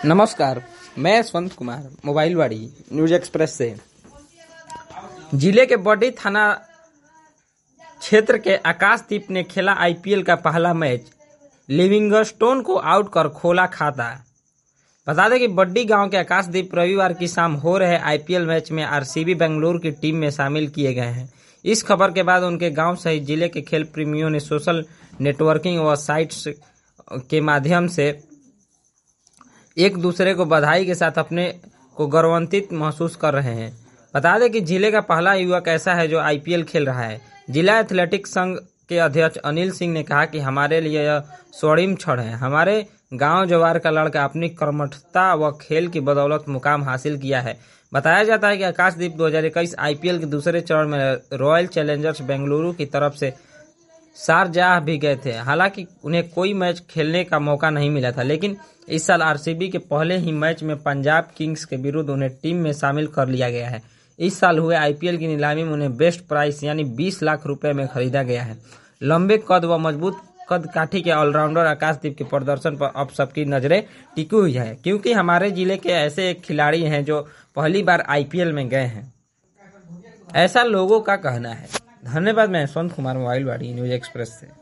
नमस्कार, मैं Yashwant Kumar mobile Vani news express से। जिले के बड्डी थाना क्षेत्र के आकाशदीप ने खेला आईपीएल का पहला मैच, लिविंगस्टोन को आउट कर खोला खाता। बता दें कि बड्डी गांव के आकाशदीप रविवार की शाम हो रहे आईपीएल मैच में आरसीबी बेंगलुरु की टीम में शामिल किए गए हैं। इस खबर के बाद उनके गांव सहित जिले के खेल प्रेमियों ने सोशल नेटवर्किंग व साइट्स के माध्यम से एक दूसरे को बधाई के साथ अपने को गौरवान्वित महसूस कर रहे हैं। बता दें कि जिले का पहला युवक ऐसा है जो आईपीएल खेल रहा है। जिला एथलेटिक्स संघ के अध्यक्ष अनिल सिंह ने कहा कि हमारे लिए यह स्वर्णिम क्षण है। हमारे गांव जवार का लड़का अपनी कर्मठता व खेल की बदौलत मुकाम हासिल किया है। बताया जाता है कि आकाशदीप 2021 आईपीएल के दूसरे चरण में रॉयल चैलेंजर्स बेंगलुरु की तरफ से शारजाह भी गए थे। हालांकि उन्हें कोई मैच खेलने का मौका नहीं मिला था, लेकिन इस साल आरसीबी के पहले ही मैच में पंजाब किंग्स के विरुद्ध उन्हें टीम में शामिल कर लिया गया है। इस साल हुए आईपीएल की नीलामी में उन्हें बेस्ट प्राइस यानी 20 लाख रुपए में खरीदा गया है। लंबे कद व मजबूत कद काठी के ऑलराउंडर आकाशदीप के प्रदर्शन पर अब सबकी नजरें टिकी हुई है, क्योंकि हमारे जिले के ऐसे एक खिलाड़ी हैं जो पहली बार आईपीएल में गए हैं, ऐसा लोगों का कहना है। धन्यवाद। मैं Yashwant Kumar mobile Vani news express से।